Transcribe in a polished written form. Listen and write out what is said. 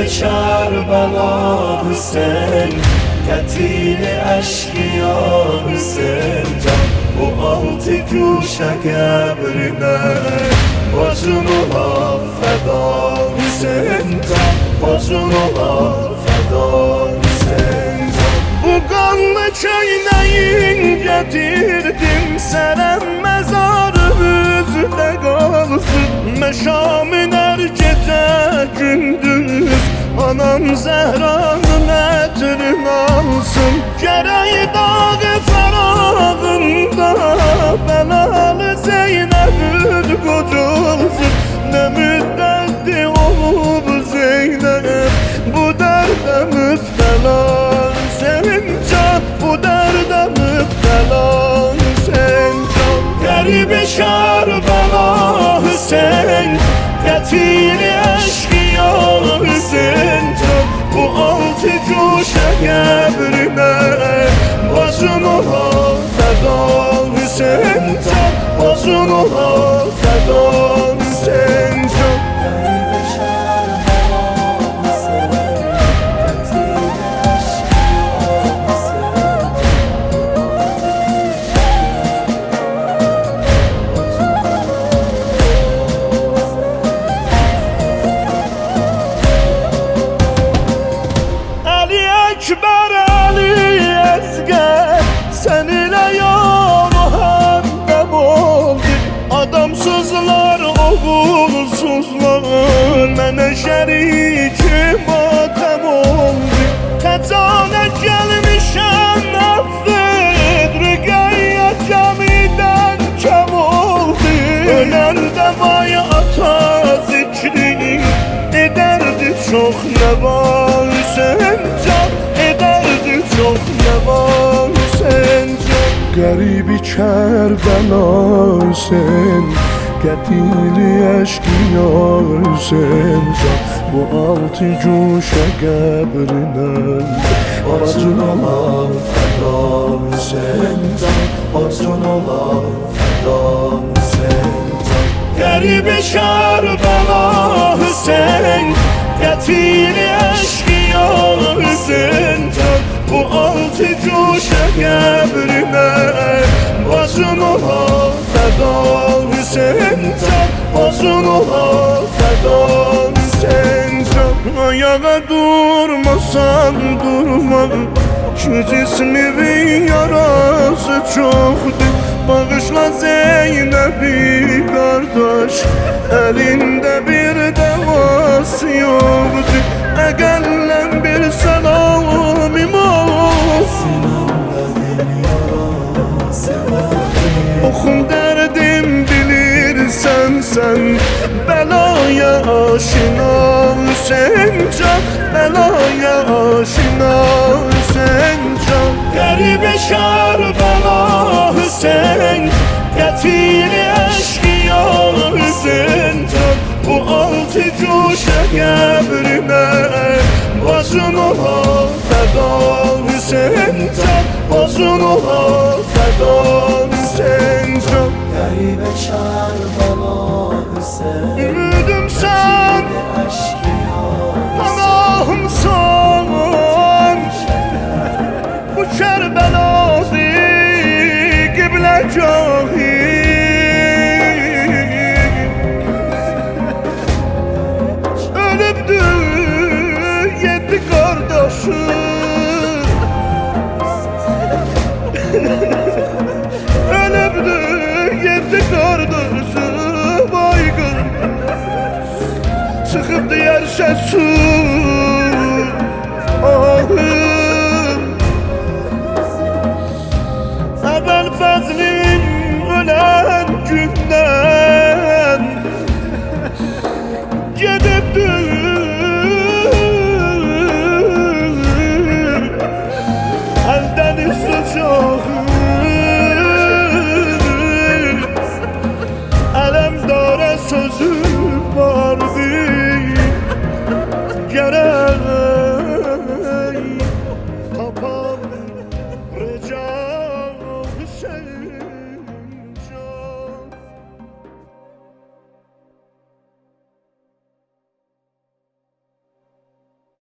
Kerbela Hüseyin, Ketili eşkıya Hüseyin can. Bu altı köşe kabrine bacın ola feda Hüseyin can. Bacın ola feda Hüseyin can. Bu kanlı çayneyin getirdim senem mezarı üzüde kalsın. Meşamın her gece gündüz anam Zehra'nın etrini alsın. Gereği dağı ferağında belalı Zeynep'in kocalsın. Ne müddetli olup Zeynep bu derde müptela sen can. Bu derde müptela sen can. Garibi Kerbela Hüseyin, Ketili eşkıya Hüseyin can. Bu altı köşe kabrine bacın ola feda Hüseyin can. Bacın ola feda Hüseyin can. Ekber Ali Ezger seninle yar hem oldu. Adamsızlar, oğulsuzlar mene şerikim matem oldu. Tecanet gelmişen affet, Rügeyye camiden kem oldu. Ölende vay ata zikri ederdi çok ne var Hüseyin can. Ederdi çok ne var Hüseyin can. Garibi Kerbela Hüseyin, Ketili eşkıya Hüseyin can. Bu altı köşe kabrine bacın ola feda Hüseyin can. Bacın ola feda Hüseyin can. Garibi Kerbela Hüseyin, Ketili eşkıya Hüseyin can. Bu altı köşe kabrine bacın ola feda Hüseyin can. Bacın ola feda Hüseyin can. Ayağa durmasan durma, şu cismimin yarası çoktu. Bağışla Zeynep'i kardeş, elinde bir devası yoktu. Eğerlen bir selamim olsun, okum derdim bilirsen sen. Belaya aşina Hüseyin can. Belaya aşina Hüseyin can. Garibi Kerbela Hüseyin, Ketili eşkıya Hüseyin can. Bu altı köşe kabrine bacın ola feda Hüseyin can. Bacın ola feda Hüseyin can. Garibe Kerbela Hüseyin, Ümidim sen, Allah'ımsan. Bu Kerbela'sı kiblecahı, ölübdü yedi kardeşi. Ölübdü yedi kardeşi baygın, sıkıp diyerse su. Ah